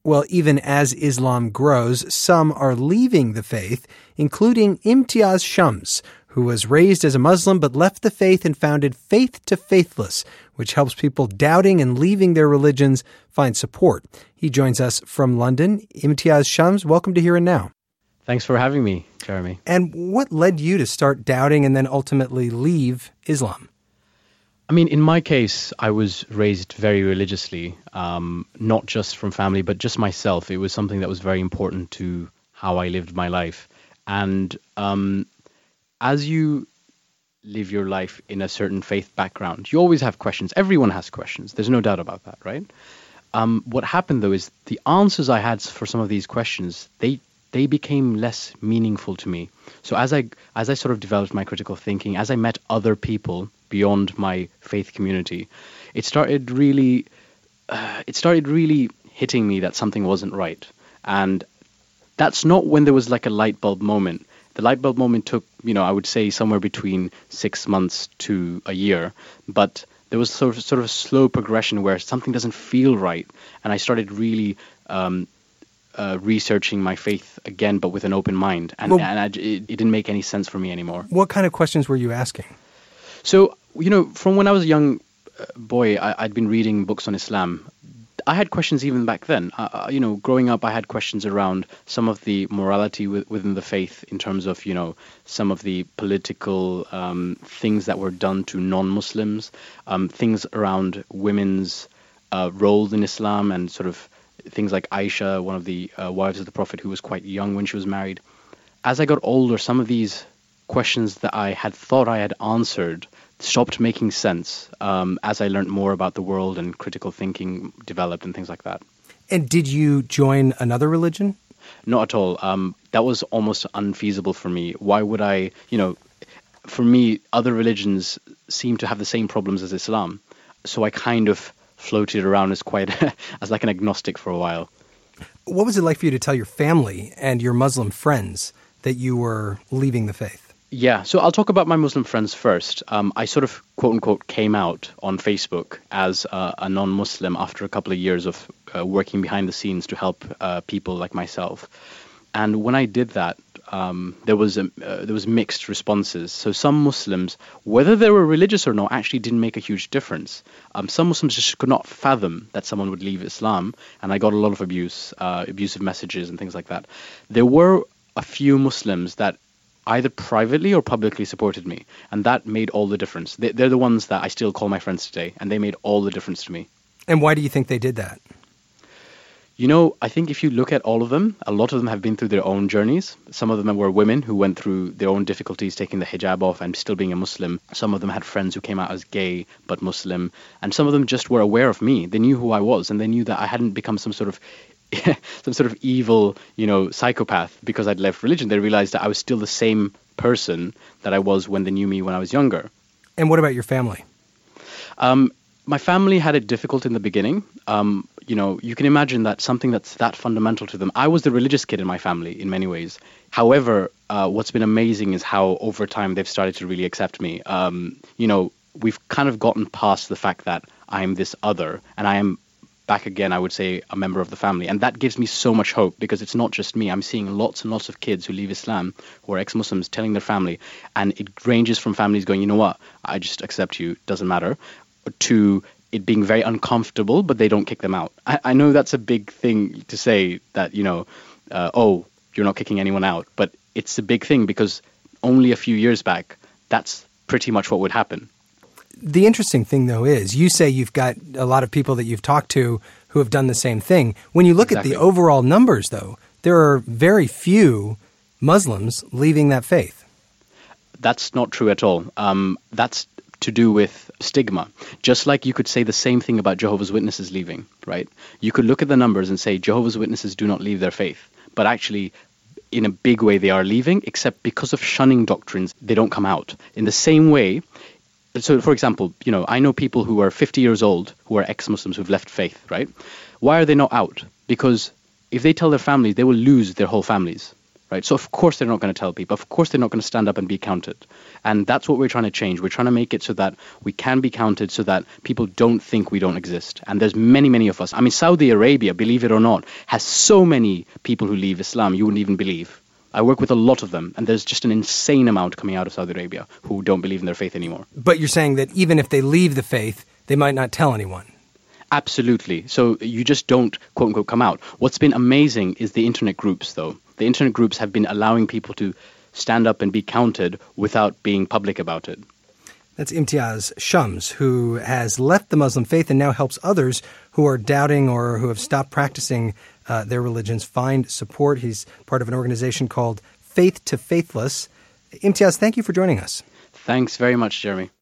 Well, even as Islam grows, some are leaving the faith, including Imtiaz Shams, who was raised as a Muslim but left the faith and founded Faith to Faithless, which helps people doubting and leaving their religions find support. He joins us from London. Imtiaz Shams, welcome to Here and Now. Thanks for having me, Jeremy. And what led you to start doubting and then ultimately leave Islam? I mean, in my case, I was raised very religiously, not just from family, but just myself. It was something that was very important to how I lived my life. And as you live your life in a certain faith background, you always have questions. Everyone has questions. There's no doubt about that, right? What happened, though, is the answers I had for some of these questions, they became less meaningful to me. So as I sort of developed my critical thinking, as I met other people beyond my faith community, it started really hitting me that something wasn't right. And that's not when there was like a light bulb moment. The light bulb moment took, I would say somewhere between 6 months to a year, but there was sort of a slow progression where something doesn't feel right, and I started really researching my faith again, but with an open mind, and it didn't make any sense for me anymore. What kind of questions were you asking? So, from when I was a young boy, I'd been reading books on Islam. I had questions even back then. Growing up, I had questions around some of the morality within the faith in terms of, some of the political things that were done to non-Muslims, things around women's roles in Islam, and sort of things like Aisha, one of the wives of the Prophet, who was quite young when she was married. As I got older, some of these questions that I had thought I had answered stopped making sense as I learned more about the world and critical thinking developed and things like that. And did you join another religion? Not at all. That was almost unfeasible for me. Why would I, for me, other religions seem to have the same problems as Islam. So I kind of floated around as like an agnostic for a while. What was it like for you to tell your family and your Muslim friends that you were leaving the faith? Yeah, so I'll talk about my Muslim friends first. I sort of, quote-unquote, came out on Facebook as a non-Muslim after a couple of years of working behind the scenes to help people like myself. And when I did that, there was mixed responses. So some Muslims, whether they were religious or not, actually didn't make a huge difference. Some Muslims just could not fathom that someone would leave Islam, and I got a lot of abusive messages and things like that. There were a few Muslims that either privately or publicly supported me, and that made all the difference. They're the ones that I still call my friends today, and they made all the difference to me. And why do you think they did that? I think if you look at all of them, a lot of them have been through their own journeys. Some of them were women who went through their own difficulties taking the hijab off and still being a Muslim. Some of them had friends who came out as gay but Muslim, and some of them just were aware of me. They knew who I was, and they knew that I hadn't become some sort of evil, psychopath because I'd left religion. They realized that I was still the same person that I was when they knew me when I was younger. And what about your family? My family had it difficult in the beginning. You can imagine that something that's that fundamental to them. I was the religious kid in my family in many ways. However, what's been amazing is how over time they've started to really accept me. We've kind of gotten past the fact that I'm this other, and I am back again, I would say, a member of the family. And that gives me so much hope because it's not just me. I'm seeing lots and lots of kids who leave Islam, who are ex-Muslims, telling their family. And it ranges from families going, you know what, I just accept you, doesn't matter, to it being very uncomfortable, but they don't kick them out. I know that's a big thing to say that, you're not kicking anyone out. But it's a big thing because only a few years back, that's pretty much what would happen. The interesting thing, though, is you say you've got a lot of people that you've talked to who have done the same thing. When you look at the overall numbers, though, there are very few Muslims leaving that faith. That's not true at all. That's to do with stigma. Just like you could say the same thing about Jehovah's Witnesses leaving, right? You could look at the numbers and say Jehovah's Witnesses do not leave their faith, but actually in a big way they are leaving, except because of shunning doctrines, they don't come out. In the same way, so for example, I know people who are 50 years old who are ex-Muslims who've left faith, right? Why are they not out? Because if they tell their families, they will lose their whole families, right? So of course they're not going to tell people. Of course they're not going to stand up and be counted. And that's what we're trying to change. We're trying to make it so that we can be counted, so that people don't think we don't exist. And there's many, many of us. I mean, Saudi Arabia, believe it or not, has so many people who leave Islam you wouldn't even believe. I work with a lot of them, and there's just an insane amount coming out of Saudi Arabia who don't believe in their faith anymore. But you're saying that even if they leave the faith, they might not tell anyone. Absolutely. So you just don't, quote unquote, come out. What's been amazing is the internet groups, though. The internet groups have been allowing people to stand up and be counted without being public about it. That's Imtiaz Shams, who has left the Muslim faith and now helps others who are doubting or who have stopped practicing their religions find support. He's part of an organization called Faith to Faithless. Imtiaz, thank you for joining us. Thanks very much, Jeremy.